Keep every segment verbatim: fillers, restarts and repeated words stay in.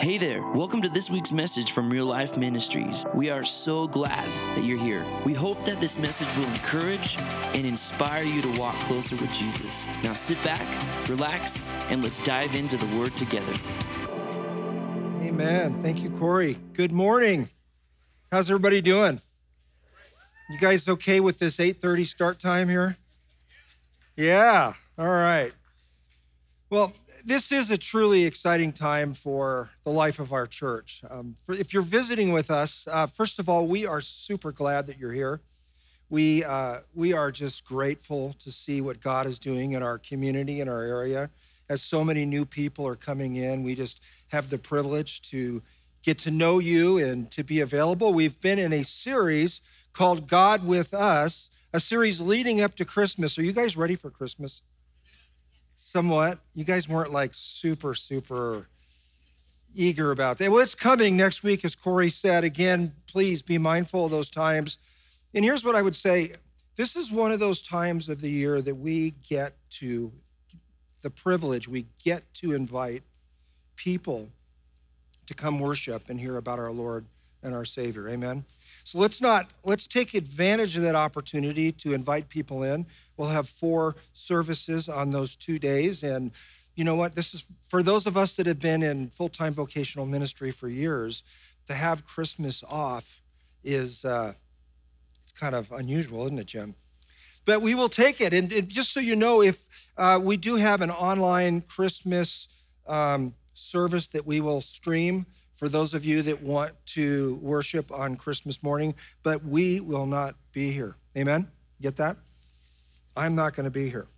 Hey there, welcome to this week's message from Real Life Ministries. We are so glad that you're here. We hope that this message will encourage and inspire you to walk closer with Jesus. Now sit back, relax, and let's dive into the Word together. Amen. Thank you, Corey. Good morning. How's everybody doing? You guys okay with this eight thirty start time here? Yeah, all right. Well, this is a truly exciting time for the life of our church. Um, for, if you're visiting with us, uh, first of all, we are super glad that you're here. We, uh, we are just grateful to see what God is doing in our community, in our area. As so many new people are coming in, we just have the privilege to get to know you and to be available. We've been in a series called God with Us, a series leading up to Christmas. Are you guys ready for Christmas? Somewhat. You guys weren't like super, super eager about that. Well, it's coming next week, as Corey said. Again, please be mindful of those times. And here's what I would say. This is one of those times of the year that we get to, the privilege, we get to invite people to come worship and hear about our Lord and our Savior. Amen. So let's not, let's take advantage of that opportunity to invite people in. We'll have four services on those two days. And you know what? This is, for those of us that have been in full-time vocational ministry for years, to have Christmas off is, uh, it's kind of unusual, isn't it, Jim? But we will take it. And, and just so you know, if uh, we do have an online Christmas um, service that we will stream for those of you that want to worship on Christmas morning, but we will not be here. Amen? Get that? I'm not going to be here.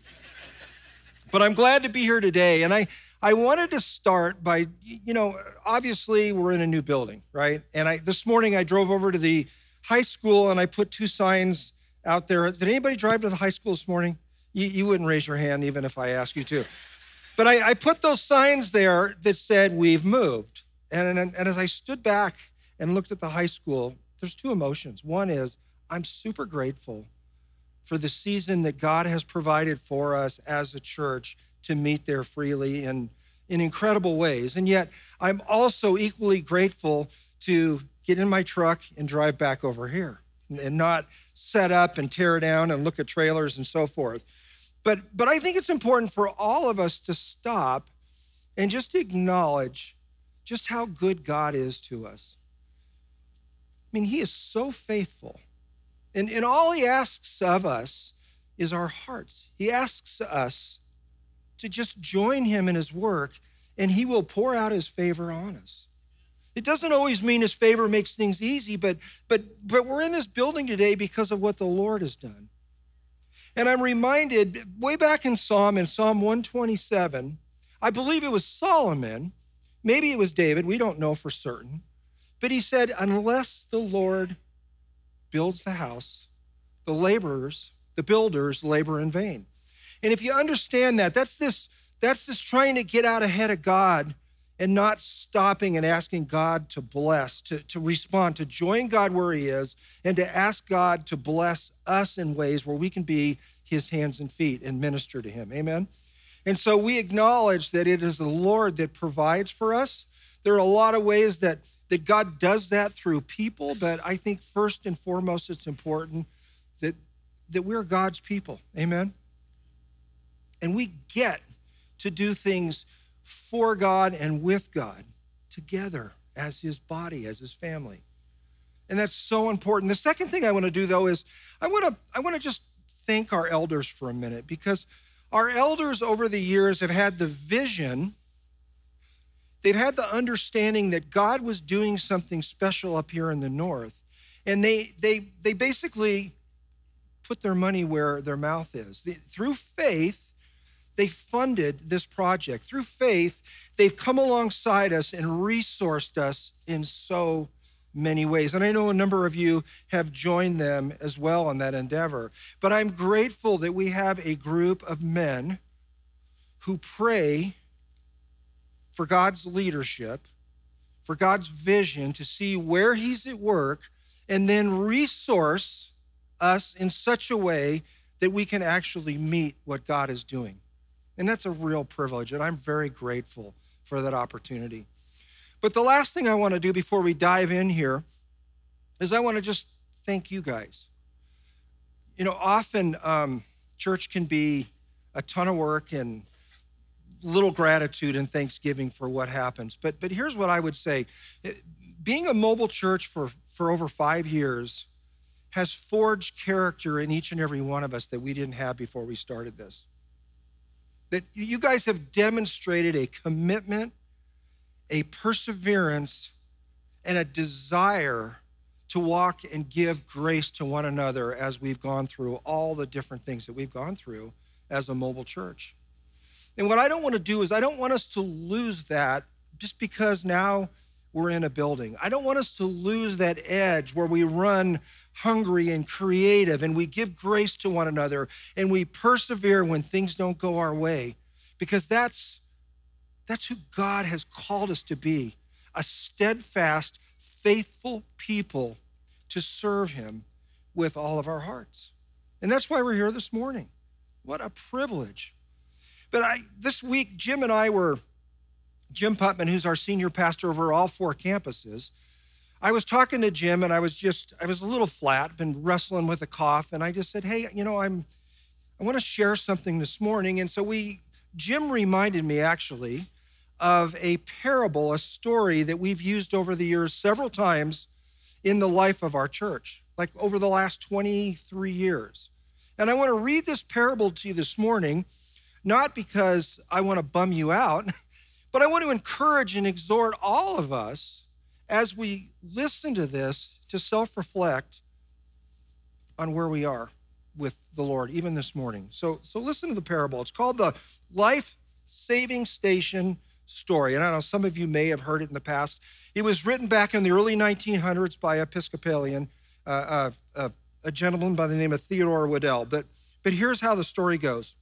But I'm glad to be here today. And I, I wanted to start by, you know, obviously we're in a new building, right? And I this morning I drove over to the high school and I put two signs out there. Did anybody drive to the high school this morning? You, you wouldn't raise your hand even if I asked you to. But I, I put those signs there that said, "We've moved." And, and, and as I stood back and looked at the high school, there's two emotions. One is I'm super grateful for the season that God has provided for us as a church to meet there freely and in incredible ways. And yet I'm also equally grateful to get in my truck and drive back over here and not set up and tear down and look at trailers and so forth. But, but I think it's important for all of us to stop and just acknowledge just how good God is to us. I mean, he is so faithful. And, and all he asks of us is our hearts. He asks us to just join him in his work, and he will pour out his favor on us. It doesn't always mean his favor makes things easy, but, but, but we're in this building today because of what the Lord has done. And I'm reminded, way back in Psalm, in Psalm one twenty-seven, I believe it was Solomon, maybe it was David, we don't know for certain, but he said, unless the Lord builds the house, the laborers, the builders labor in vain. And if you understand that, that's this, that's this trying to get out ahead of God and not stopping and asking God to bless, to, to respond, to join God where he is, and to ask God to bless us in ways where we can be his hands and feet and minister to him. Amen? And so we acknowledge that it is the Lord that provides for us. There are a lot of ways that, that God does that through people, but I think first and foremost, it's important that, that we're God's people. Amen? And we get to do things for God and with God together as his body, as his family. And that's so important. The second thing I want to do, though, is I want to I want to just thank our elders for a minute, because our elders over the years have had the vision, they've had the understanding that God was doing something special up here in the north. And they they they basically put their money where their mouth is. They, through faith, they funded this project. Through faith, they've come alongside us and resourced us in so many ways. And I know a number of you have joined them as well on that endeavor. But I'm grateful that we have a group of men who pray for God's leadership, for God's vision, to see where he's at work, and then resource us in such a way that we can actually meet what God is doing. And that's a real privilege, and I'm very grateful for that opportunity. But the last thing I want to do before we dive in here is I want to just thank you guys. You know, often um, church can be a ton of work and little gratitude and thanksgiving for what happens. But but here's what I would say. Being a mobile church for, for over five years has forged character in each and every one of us that we didn't have before we started this. That you guys have demonstrated a commitment, a perseverance, and a desire to walk and give grace to one another as we've gone through all the different things that we've gone through as a mobile church. And what I don't want to do is I don't want us to lose that just because now we're in a building. I don't want us to lose that edge where we run hungry and creative and we give grace to one another and we persevere when things don't go our way, because that's that's who God has called us to be, a steadfast, faithful people to serve him with all of our hearts. And that's why we're here this morning. What a privilege. But I, this week, Jim and I were, Jim Putman, who's our senior pastor over all four campuses, I was talking to Jim and I was just, I was a little flat, been wrestling with a cough, and I just said, hey, you know, I'm, I want to share something this morning. And so we, Jim reminded me actually of a parable, a story that we've used over the years several times in the life of our church, like over the last twenty-three years. And I want to read this parable to you this morning, not because I want to bum you out, but I want to encourage and exhort all of us as we listen to this to self-reflect on where we are with the Lord, even this morning. So, so listen to the parable. It's called the Life-Saving Station Story. And I know some of you may have heard it in the past. It was written back in the early nineteen hundreds by Episcopalian, uh, uh, uh, a gentleman by the name of Theodore Waddell. But, but here's how the story goes.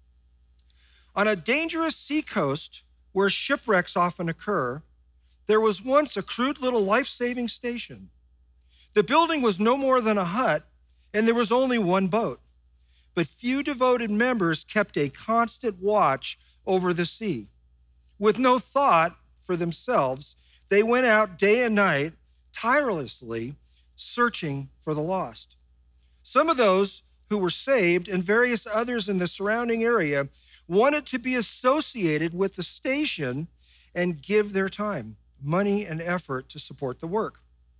On a dangerous seacoast where shipwrecks often occur, there was once a crude little life-saving station. The building was no more than a hut, and there was only one boat. But few devoted members kept a constant watch over the sea. With no thought for themselves, they went out day and night, tirelessly searching for the lost. Some of those who were saved and various others in the surrounding area wanted to be associated with the station and give their time, money, and effort to support the work.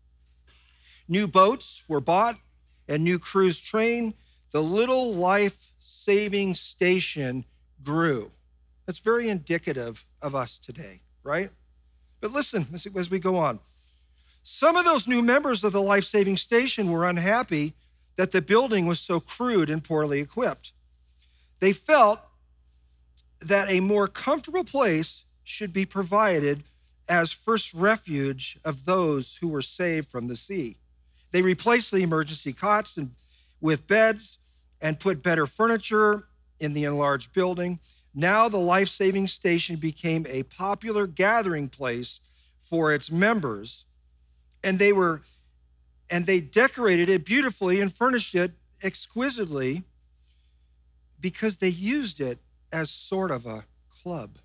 New boats were bought and new crews trained. The little life-saving station grew. That's very indicative of us today, right? But listen as we go on. Some of those new members of the life-saving station were unhappy that the building was so crude and poorly equipped. They felt that a more comfortable place should be provided as first refuge of those who were saved from the sea. They replaced the emergency cots and, with beds and put better furniture in the enlarged building. Now the life-saving station became a popular gathering place for its members, and they were and they decorated it beautifully and furnished it exquisitely because they used it as sort of a club.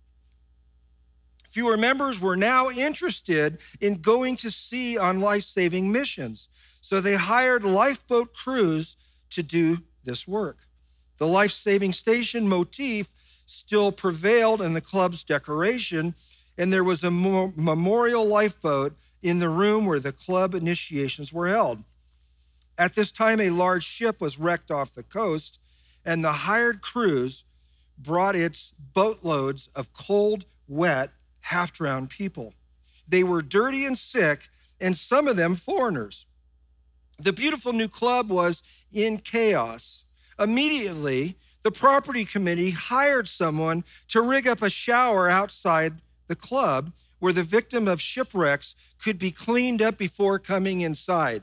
Fewer members were now interested in going to sea on life-saving missions, so they hired lifeboat crews to do this work. The life-saving station motif still prevailed in the club's decoration, and there was a memorial lifeboat in the room where the club initiations were held. At this time, a large ship was wrecked off the coast, and the hired crews brought its boatloads of cold, wet, half-drowned people. They were dirty and sick, and some of them foreigners. The beautiful new club was in chaos. Immediately, the property committee hired someone to rig up a shower outside the club where the victim of shipwrecks could be cleaned up before coming inside.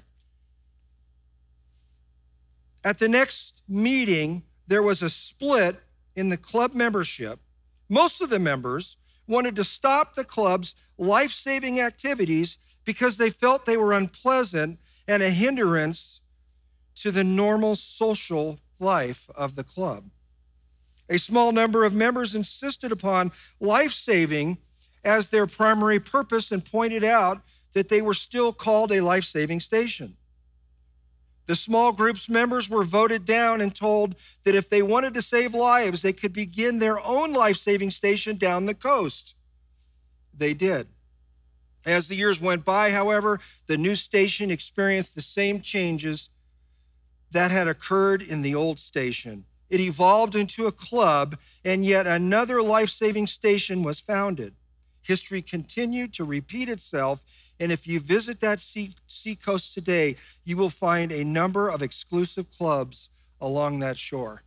At the next meeting, there was a split in the club membership. Most of the members wanted to stop the club's life-saving activities because they felt they were unpleasant and a hindrance to the normal social life of the club. A small number of members insisted upon life-saving as their primary purpose and pointed out that they were still called a life-saving station. The small group's members were voted down and told that if they wanted to save lives, they could begin their own life-saving station down the coast. They did. As the years went by, however, the new station experienced the same changes that had occurred in the old station. It evolved into a club, and yet another life-saving station was founded. History continued to repeat itself, and if you visit that sea, sea coast today, you will find a number of exclusive clubs along that shore.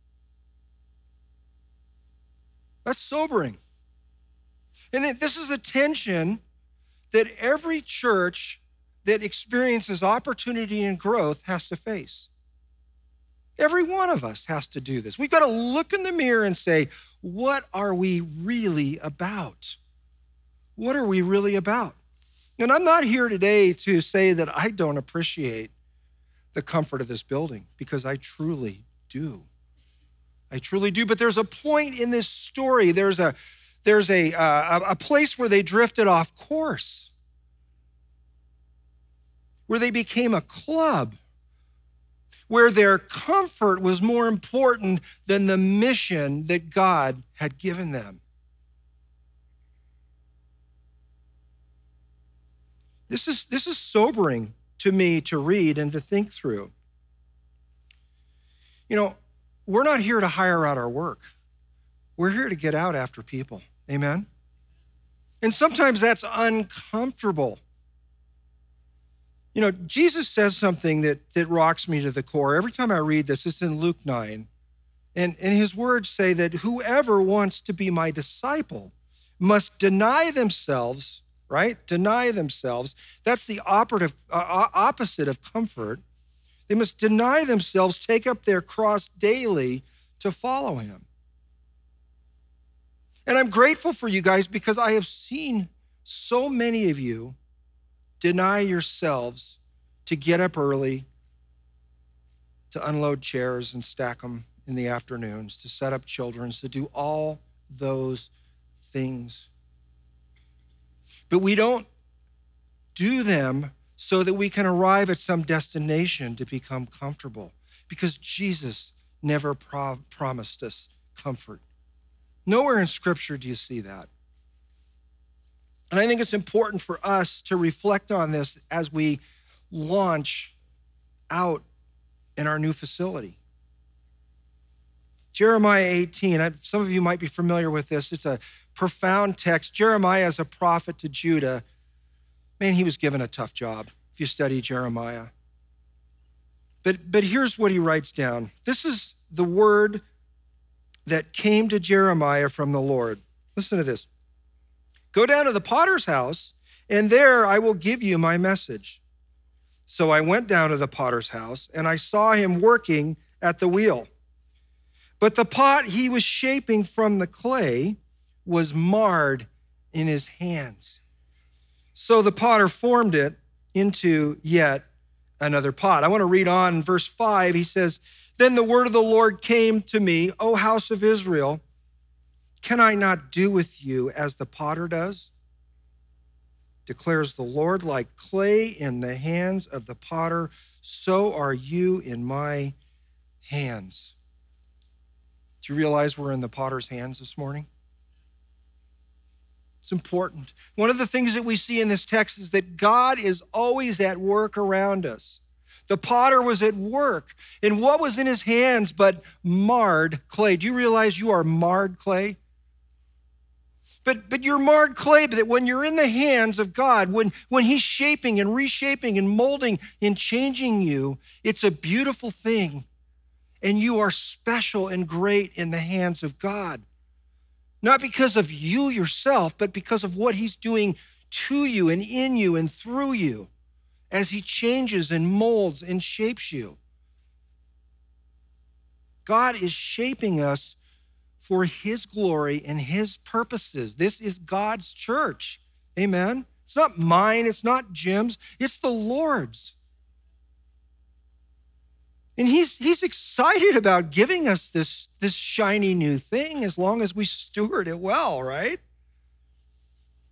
That's sobering. And this is a tension that every church that experiences opportunity and growth has to face. Every one of us has to do this. We've got to look in the mirror and say, what are we really about? What are we really about? And I'm not here today to say that I don't appreciate the comfort of this building, because I truly do. I truly do. But there's a point in this story. There's a there's a uh, a place where they drifted off course, where they became a club, where their comfort was more important than the mission that God had given them. This is, this is sobering to me to read and to think through. You know, we're not here to hire out our work. We're here to get out after people. Amen? And sometimes that's uncomfortable. You know, Jesus says something that, that rocks me to the core. Every time I read this, it's in Luke nine. And, and his words say that whoever wants to be my disciple must deny themselves, right? Deny themselves. That's the operative, uh, opposite of comfort. They must deny themselves, take up their cross daily to follow him. And I'm grateful for you guys, because I have seen so many of you deny yourselves to get up early, to unload chairs and stack them in the afternoons, to set up children's, to do all those things. But we don't do them so that we can arrive at some destination to become comfortable, because Jesus never pro- promised us comfort. Nowhere in Scripture do you see that. And I think it's important for us to reflect on this as we launch out in our new facility. Jeremiah eighteen, some of you might be familiar with this. It's a profound text. Jeremiah is a prophet to Judah. Man, he was given a tough job if you study Jeremiah. But, but here's what he writes down. This is the word that came to Jeremiah from the Lord. Listen to this. Go down to the potter's house, and there I will give you my message. So I went down to the potter's house, and I saw him working at the wheel. But the pot he was shaping from the clay was marred in his hands. So the potter formed it into yet another pot. I want to read on in verse five. He says, then the word of the Lord came to me, O house of Israel, can I not do with you as the potter does? Declares the Lord, like clay in the hands of the potter, so are you in my hands. Do you realize we're in the potter's hands this morning? It's important. One of the things that we see in this text is that God is always at work around us. The potter was at work, and what was in his hands but marred clay? Do you realize you are marred clay? But, but you're marred clay, but that when you're in the hands of God, when, when he's shaping and reshaping and molding and changing you, it's a beautiful thing. And you are special and great in the hands of God. Not because of you yourself, but because of what he's doing to you and in you and through you as he changes and molds and shapes you. God is shaping us for his glory and his purposes. This is God's church. Amen? It's not mine. It's not Jim's. It's the Lord's. And he's, he's excited about giving us this, this shiny new thing as long as we steward it well, right?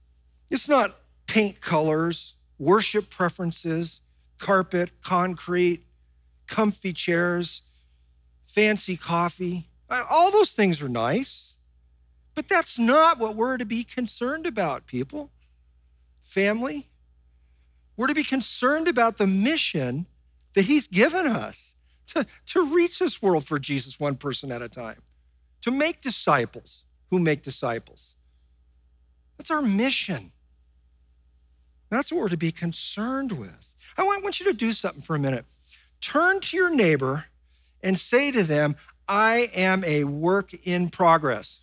It's not paint colors, worship preferences, carpet, concrete, comfy chairs, fancy coffee. All those things are nice, but that's not what we're to be concerned about, people. Family, we're to be concerned about the mission that he's given us to, to reach this world for Jesus one person at a time, to make disciples who make disciples. That's our mission. That's what we're to be concerned with. I want, want you to do something for a minute. Turn to your neighbor and say to them, I am a work in progress.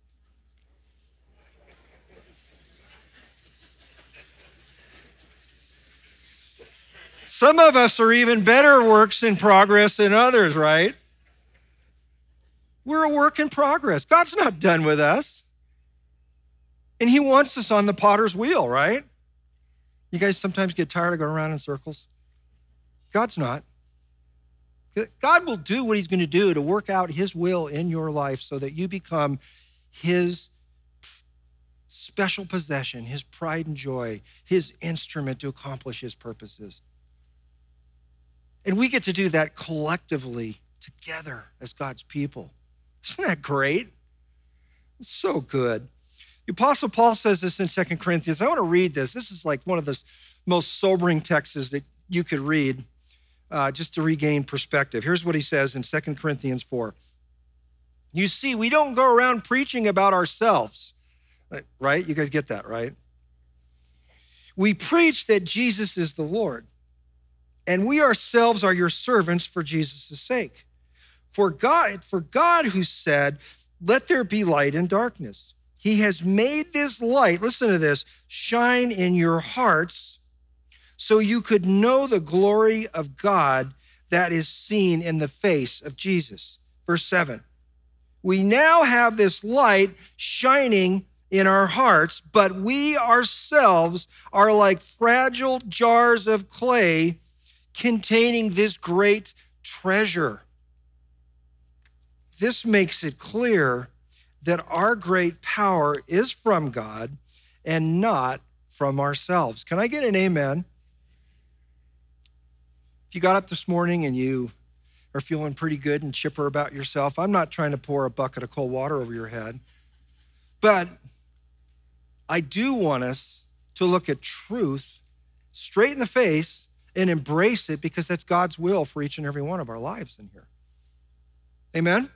Some of us are even better works in progress than others, right? We're a work in progress. God's not done with us. And he wants us on the potter's wheel, right? You guys sometimes get tired of going around in circles? God's not. God will do what he's going to do to work out his will in your life so that you become his special possession, his pride and joy, his instrument to accomplish his purposes. And we get to do that collectively together as God's people. Isn't that great? It's so good. The Apostle Paul says this in Second Corinthians. I want to read this. This is like one of the most sobering texts that you could read uh, just to regain perspective. Here's what he says in Second Corinthians four. You see, we don't go around preaching about ourselves, right? You guys get that, right? We preach that Jesus is the Lord, and we ourselves are your servants for Jesus' sake. For God, for God who said, let there be light and darkness. He has made this light, listen to this, shine in your hearts so you could know the glory of God that is seen in the face of Jesus. Verse seven, we now have this light shining in our hearts, but we ourselves are like fragile jars of clay containing this great treasure. This makes it clear that our great power is from God and not from ourselves. Can I get an amen? If you got up this morning and you are feeling pretty good and chipper about yourself, I'm not trying to pour a bucket of cold water over your head, but I do want us to look at truth straight in the face and embrace it, because that's God's will for each and every one of our lives in here. Amen?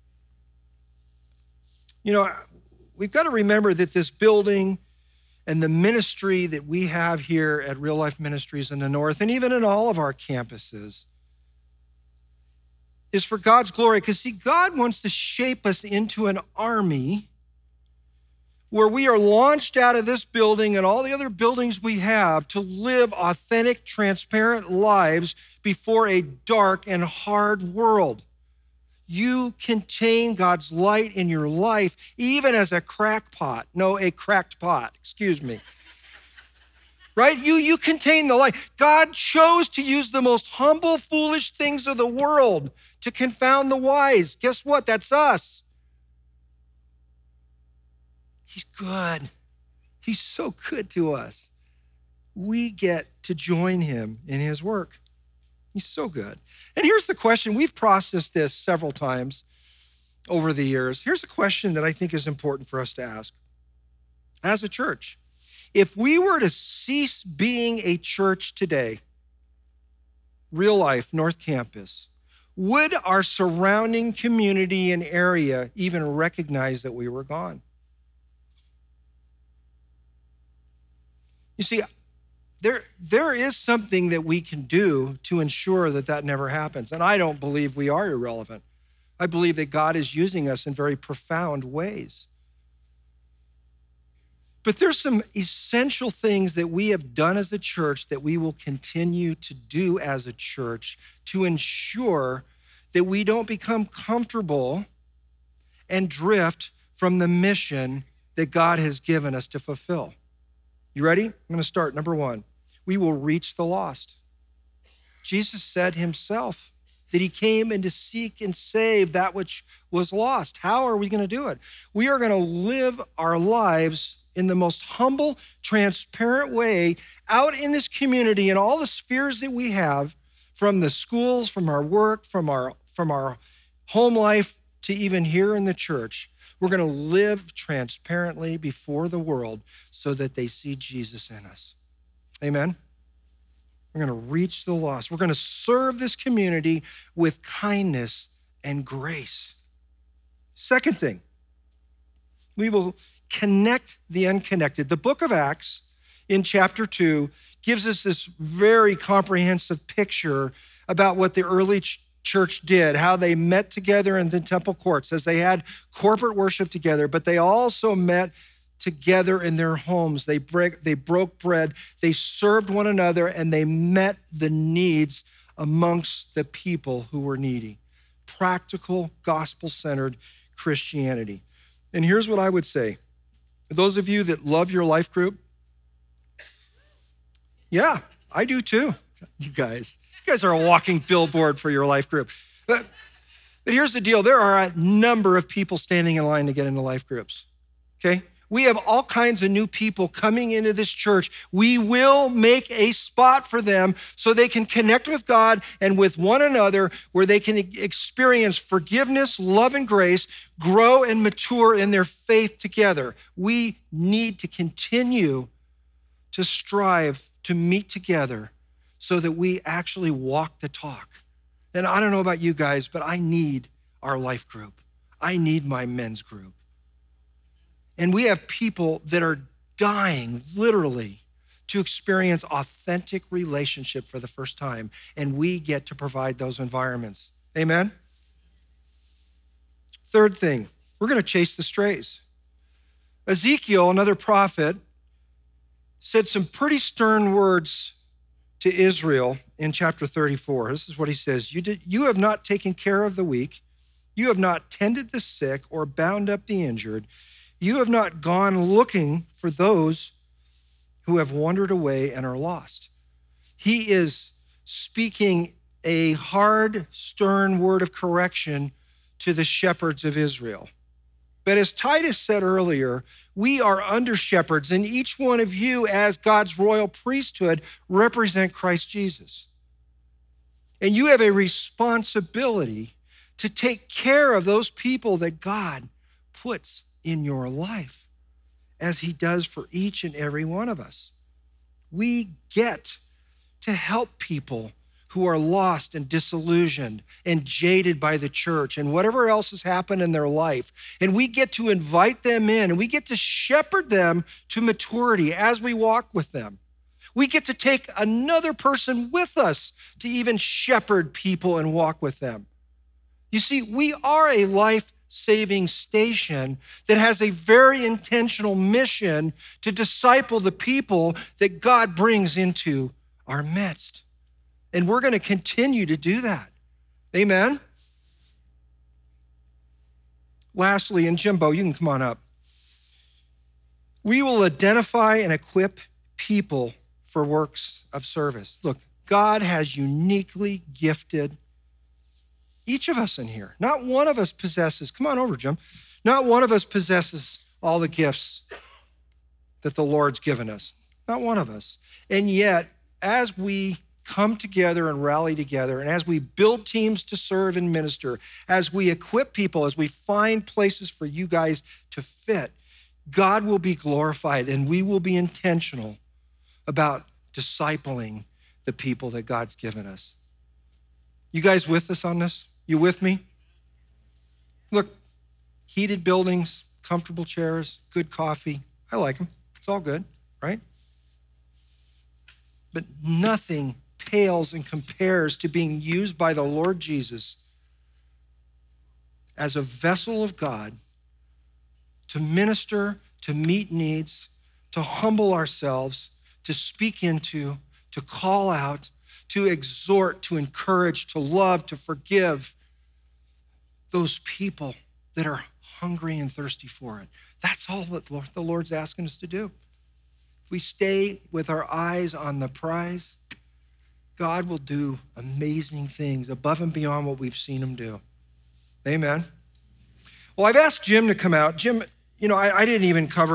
You know, we've got to remember that this building and the ministry that we have here at Real Life Ministries in the North, and even in all of our campuses, is for God's glory. Because see, God wants to shape us into an army where we are launched out of this building and all the other buildings we have to live authentic, transparent lives before a dark and hard world. You contain God's light in your life, even as a crackpot. No, a cracked pot, excuse me. Right? You, you contain the light. God chose to use the most humble, foolish things of the world to confound the wise. Guess what? That's us. He's good. He's so good to us. We get to join him in his work. He's so good. And here's the question. We've processed this several times over the years. Here's a question that I think is important for us to ask. As a church, if we were to cease being a church today, Real Life, North Campus, would our surrounding community and area even recognize that we were gone? You see, There, there is something that we can do to ensure that that never happens. And I don't believe we are irrelevant. I believe that God is using us in very profound ways. But there's some essential things that we have done as a church that we will continue to do as a church to ensure that we don't become comfortable and drift from the mission that God has given us to fulfill. You ready? I'm going to start. Number one. We will reach the lost. Jesus said himself that he came in to seek and save that which was lost. How are we going to do it? We are going to live our lives in the most humble, transparent way out in this community in all the spheres that we have, from the schools, from our work, from our, from our home life to even here in the church. We're going to live transparently before the world so that they see Jesus in us. Amen? We're going to reach the lost. We're going to serve this community with kindness and grace. Second thing, we will connect the unconnected. The book of Acts in chapter two gives us this very comprehensive picture about what the early ch- church did, how they met together in the temple courts as they had corporate worship together, but they also met together in their homes. They break, they broke bread, they served one another, and they met the needs amongst the people who were needy. Practical, gospel-centered Christianity. And here's what I would say. Those of you that love your life group, yeah, I do too. You guys, you guys are a walking billboard for your life group. But, but here's the deal. There are a number of people standing in line to get into life groups, okay? We have all kinds of new people coming into this church. We will make a spot for them so they can connect with God and with one another, where they can experience forgiveness, love, and grace, grow and mature in their faith together. We need to continue to strive to meet together so that we actually walk the talk. And I don't know about you guys, but I need our life group. I need my men's group. And we have people that are dying, literally, to experience authentic relationship for the first time. And we get to provide those environments. Amen? Third thing, we're going to chase the strays. Ezekiel, another prophet, said some pretty stern words to Israel in chapter thirty-four. This is what he says. You, did, you have not taken care of the weak. You have not tended the sick or bound up the injured. You have not gone looking for those who have wandered away and are lost. He is speaking a hard, stern word of correction to the shepherds of Israel. But as Titus said earlier, we are under shepherds, and each one of you, as God's royal priesthood, represent Christ Jesus. And you have a responsibility to take care of those people that God puts in your life, as he does for each and every one of us. We get to help people who are lost and disillusioned and jaded by the church and whatever else has happened in their life. And we get to invite them in, and we get to shepherd them to maturity as we walk with them. We get to take another person with us to even shepherd people and walk with them. You see, we are a life-saving station that has a very intentional mission to disciple the people that God brings into our midst. And we're going to continue to do that. Amen? Lastly, and Jimbo, you can come on up. We will identify and equip people for works of service. Look, God has uniquely gifted each of us in here. Not one of us possesses, come on over, Jim. Not one of us possesses all the gifts that the Lord's given us. Not one of us. And yet, as we come together and rally together, and as we build teams to serve and minister, as we equip people, as we find places for you guys to fit, God will be glorified, and we will be intentional about discipling the people that God's given us. You guys with us on this? You with me? Look, heated buildings, comfortable chairs, good coffee. I like them. It's all good, right? But nothing pales and compares to being used by the Lord Jesus as a vessel of God to minister, to meet needs, to humble ourselves, to speak into, to call out, to exhort, to encourage, to love, to forgive those people that are hungry and thirsty for it. That's all that the Lord's asking us to do. If we stay with our eyes on the prize, God will do amazing things above and beyond what we've seen him do. Amen. Well, I've asked Jim to come out. Jim, you know, I, I didn't even cover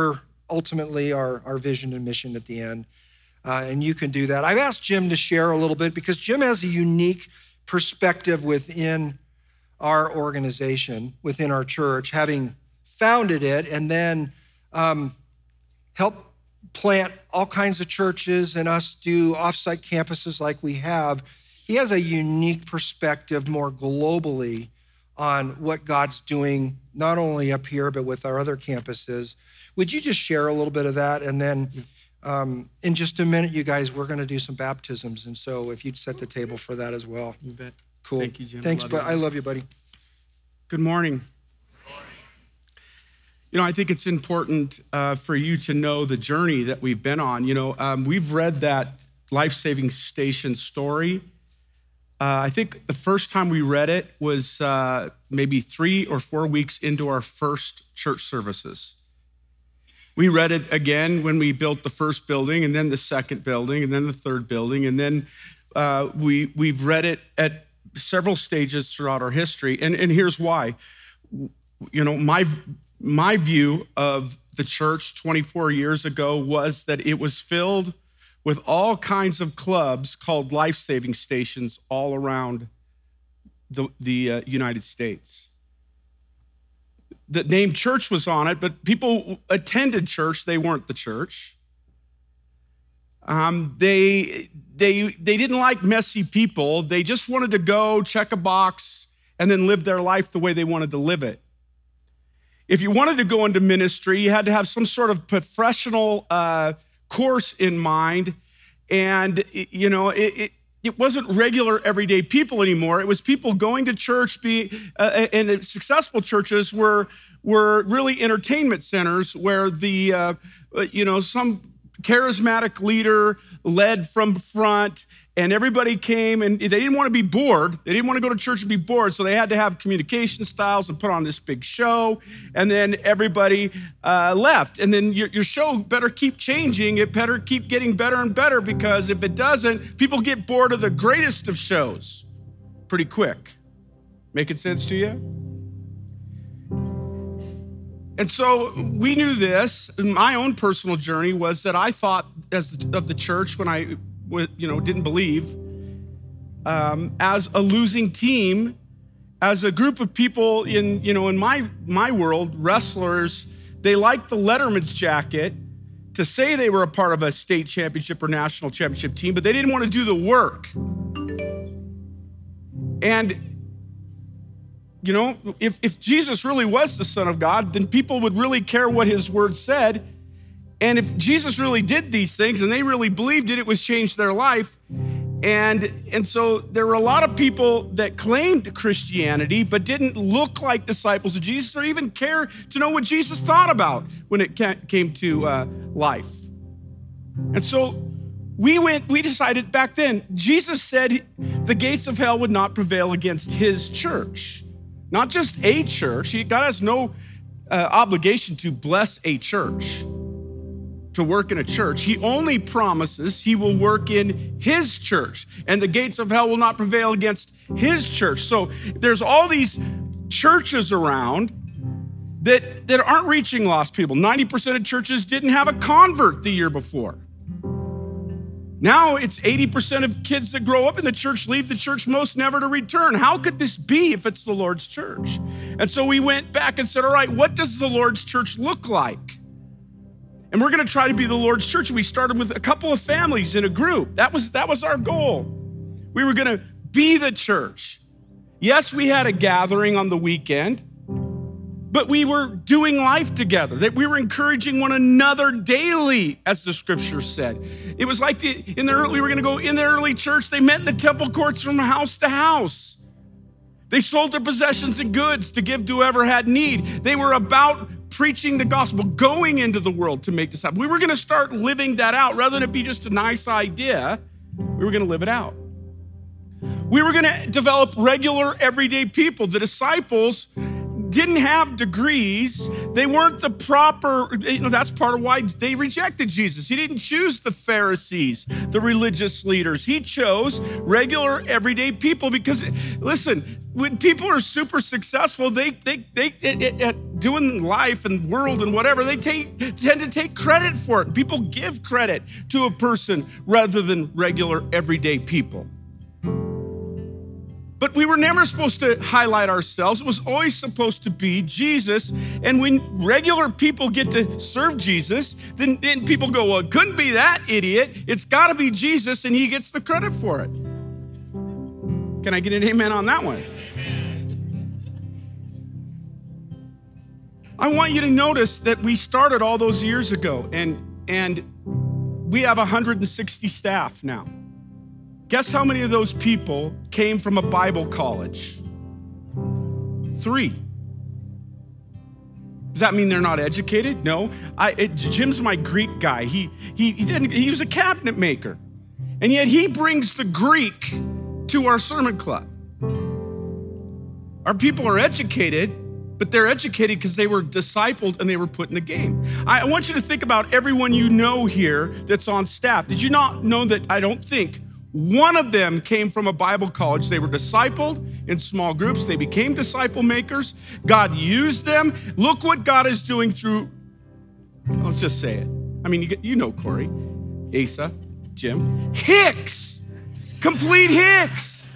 ultimately our, our vision and mission at the end. Uh, and you can do that. I've asked Jim to share a little bit because Jim has a unique perspective within our organization, within our church, having founded it and then um, helped plant all kinds of churches and us do offsite campuses like we have. He has a unique perspective more globally on what God's doing, not only up here, but with our other campuses. Would you just share a little bit of that? And then um, in just a minute, you guys, we're gonna do some baptisms. And so if you'd set the table for that as well. You bet. Cool. Thank you, Jim. Thanks, love but you. I love you, buddy. Good morning. You know, I think it's important uh, for you to know the journey that we've been on. You know, um, we've read that life-saving station story. Uh, I think the first time we read it was uh, maybe three or four weeks into our first church services. We read it again when we built the first building, and then the second building, and then the third building, and then uh, we, we've read it at several stages throughout our history. And, and here's why. You know, my My view of the church twenty-four years ago was that it was filled with all kinds of clubs called life-saving stations all around the, the uh, United States. The name church was on it, but people attended church, they weren't the church. Um, they, they, they didn't like messy people. They just wanted to go, check a box, and then live their life the way they wanted to live it. If you wanted to go into ministry, you had to have some sort of professional uh, course in mind. And, you know, it, it, it wasn't regular everyday people anymore. It was people going to church, be, uh, and successful churches were, were really entertainment centers where the, uh, you know, some charismatic leader led from front, and everybody came, and they didn't want to be bored. They didn't want to go to church and be bored, so they had to have communication styles and put on this big show, and then everybody uh, left. And then your, your show better keep changing. It better keep getting better and better, because if it doesn't, people get bored of the greatest of shows pretty quick. Making sense to you? And so we knew this. My own personal journey was that I thought as of the church when I you know, didn't believe, um, as a losing team, as a group of people in, you know, in my, my world, wrestlers, they liked the Letterman's jacket to say they were a part of a state championship or national championship team, but they didn't want to do the work. And, you know, if, if Jesus really was the Son of God, then people would really care what his word said. And if Jesus really did these things and they really believed it, it was changed their life. And, and so there were a lot of people that claimed Christianity but didn't look like disciples of Jesus or even care to know what Jesus thought about when it came to uh, life. And so we went, we decided back then, Jesus said the gates of hell would not prevail against his church. Not just a church. God has no uh, obligation to bless a church, to work in a church. He only promises he will work in his church, and the gates of hell will not prevail against his church. So there's all these churches around that, that aren't reaching lost people. ninety percent of churches didn't have a convert the year before. Now it's eighty percent of kids that grow up in the church leave the church most never to return. How could this be if it's the Lord's church? And so we went back and said, all right, what does the Lord's church look like? And we're going to try to be the Lord's church. And we started with a couple of families in a group. That was, that was our goal. We were going to be the church. Yes, we had a gathering on the weekend, but we were doing life together, that we were encouraging one another daily, as the scripture said. It was like the, in the early, we were going to go in the early church. They met in the temple courts from house to house. They sold their possessions and goods to give to whoever had need. They were about preaching the gospel, going into the world to make disciples. We were going to start living that out rather than it be just a nice idea. We were going to live it out. We were going to develop regular, everyday people. The disciples didn't have degrees. They weren't the proper, you know, that's part of why they rejected Jesus. He didn't choose the Pharisees, the religious leaders. He chose regular, everyday people because, listen, when people are super successful, they, they, they at, at doing life and world and whatever, they take, tend to take credit for it. People give credit to a person rather than regular, everyday people. But we were never supposed to highlight ourselves. It was always supposed to be Jesus. And when regular people get to serve Jesus, then, then people go, well, it couldn't be that idiot. It's got to be Jesus, and he gets the credit for it. Can I get an amen on that one? I want you to notice that we started all those years ago, and, and we have one hundred sixty staff now. Guess how many of those people came from a Bible college? Three. Does that mean they're not educated? No. I, it, Jim's my Greek guy. He, he, he, didn't, he was a cabinet maker. And yet he brings the Greek to our sermon club. Our people are educated, but they're educated because they were discipled and they were put in the game. I want you to think about everyone you know here that's on staff. Did you not know that I don't think one of them came from a Bible college? They were discipled in small groups. They became disciple makers. God used them. Look what God is doing through, let's just say it. I mean, you, you know Corey, Asa, Jim. Hicks, complete Hicks.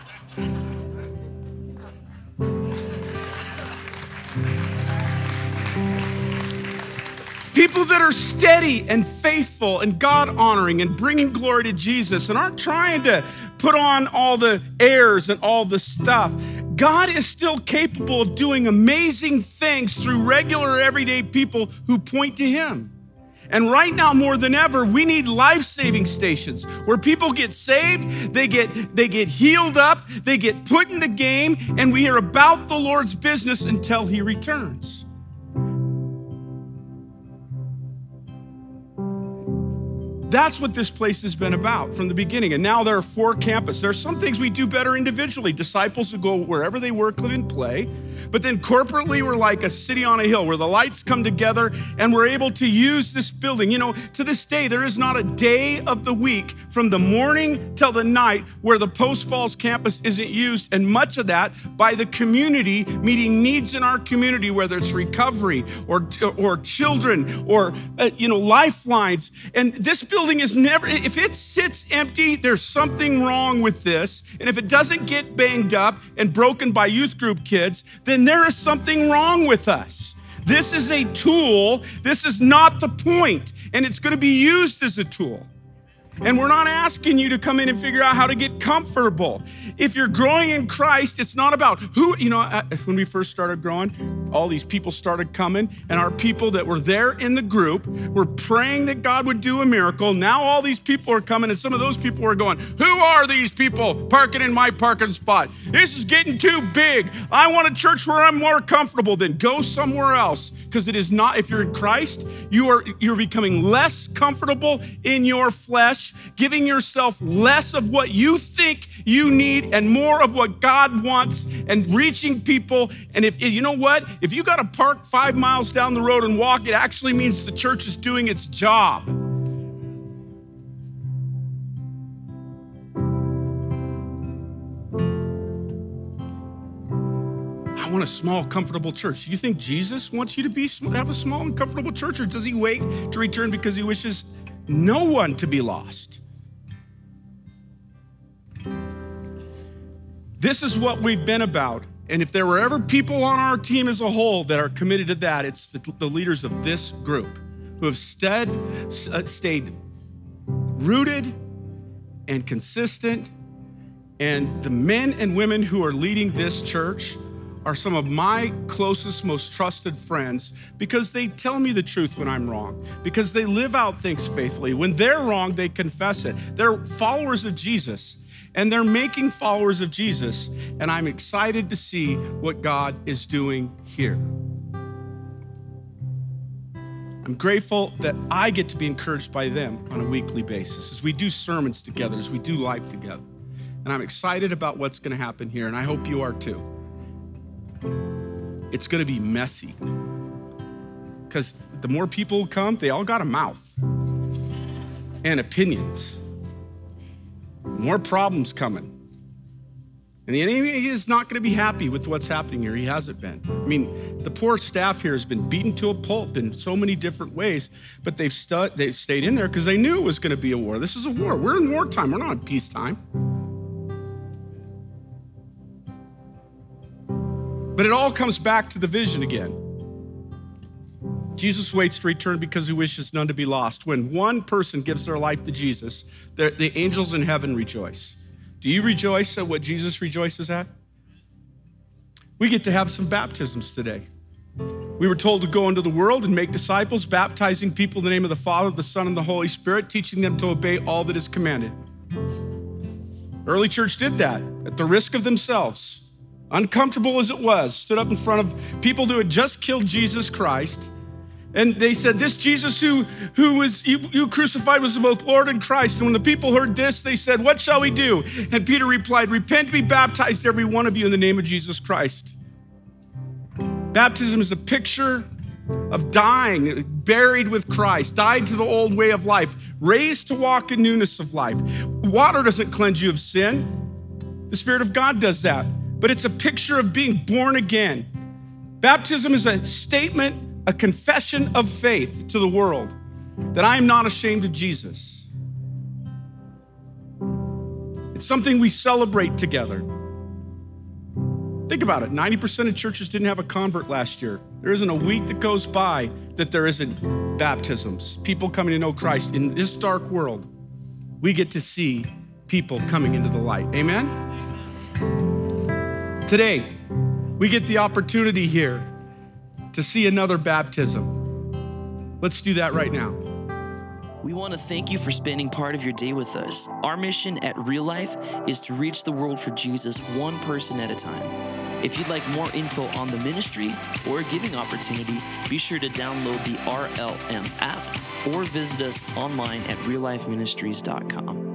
People that are steady and faithful and God-honoring and bringing glory to Jesus and aren't trying to put on all the airs and all the stuff. God is still capable of doing amazing things through regular, everyday people who point to him. And right now, more than ever, we need life-saving stations where people get saved, they get, they get healed up, they get put in the game, and we are about the Lord's business until he returns. That's what this place has been about from the beginning. And now there are four campuses. There are some things we do better individually. Disciples who go wherever they work, live, and play. But then corporately, we're like a city on a hill where the lights come together and we're able to use this building. You know, to this day, there is not a day of the week from the morning till the night where the Post Falls campus isn't used, and much of that by the community meeting needs in our community, whether it's recovery or, or children or, uh, you know, lifelines. And this building is never, if it sits empty, there's something wrong with this. And if it doesn't get banged up and broken by youth group kids, then there is something wrong with us. This is a tool. This is not the point, and it's going to be used as a tool. And we're not asking you to come in and figure out how to get comfortable. If you're growing in Christ, it's not about who, you know, when we first started growing, all these people started coming, and our people that were there in the group were praying that God would do a miracle. Now all these people are coming, and some of those people are going, who are these people parking in my parking spot? This is getting too big. I want a church where I'm more comfortable. Then go somewhere else, because it is not, if you're in Christ, you are, you're becoming less comfortable in your flesh, giving yourself less of what you think you need and more of what God wants, and reaching people. And if you know what, if you got to park five miles down the road and walk, it actually means the church is doing its job. I want a small, comfortable church. You think Jesus wants you to be have a small and comfortable church, or does he wait to return because he wishes no one to be lost? This is what we've been about. And if there were ever people on our team as a whole that are committed to that, it's the, the leaders of this group who have stayed, uh, stayed rooted and consistent. And the men and women who are leading this church are some of my closest, most trusted friends, because they tell me the truth when I'm wrong, because they live out things faithfully. When they're wrong, they confess it. They're followers of Jesus, and they're making followers of Jesus, and I'm excited to see what God is doing here. I'm grateful that I get to be encouraged by them on a weekly basis as we do sermons together, as we do life together. And I'm excited about what's going to happen here, and I hope you are too. it's gonna be messy. Because the more people come, they all got a mouth and opinions. More problems coming. And the enemy is not gonna be happy with what's happening here. He hasn't been. I mean, the poor staff here has been beaten to a pulp in so many different ways, but they've, stu- they've stayed in there because they knew it was gonna be a war. This is a war. We're in wartime, we're not in peacetime. But it all comes back to the vision again. Jesus waits to return because he wishes none to be lost. When one person gives their life to Jesus, the, the angels in heaven rejoice. Do you rejoice at what Jesus rejoices at? We get to have some baptisms today. We were told to go into the world and make disciples, baptizing people in the name of the Father, the Son, and the Holy Spirit, teaching them to obey all that is commanded. Early church did that at the risk of themselves. Uncomfortable as it was, stood up in front of people who had just killed Jesus Christ. And they said, this Jesus who, who was you, you crucified was both Lord and Christ. And when the people heard this, they said, what shall we do? And Peter replied, repent, be baptized, every one of you, in the name of Jesus Christ. Baptism is a picture of dying, buried with Christ, died to the old way of life, raised to walk in newness of life. Water doesn't cleanse you of sin. The Spirit of God does that. But it's a picture of being born again. Baptism is a statement, a confession of faith to the world that I am not ashamed of Jesus. It's something we celebrate together. Think about it. ninety percent of churches didn't have a convert last year. There isn't a week that goes by that there isn't baptisms, people coming to know Christ. In this dark world, we get to see people coming into the light. Amen? Today, we get the opportunity here to see another baptism. Let's do that right now. We want to thank you for spending part of your day with us. Our mission at Real Life is to reach the world for Jesus one person at a time. If you'd like more info on the ministry or a giving opportunity, be sure to download the R L M app or visit us online at real life ministries dot com.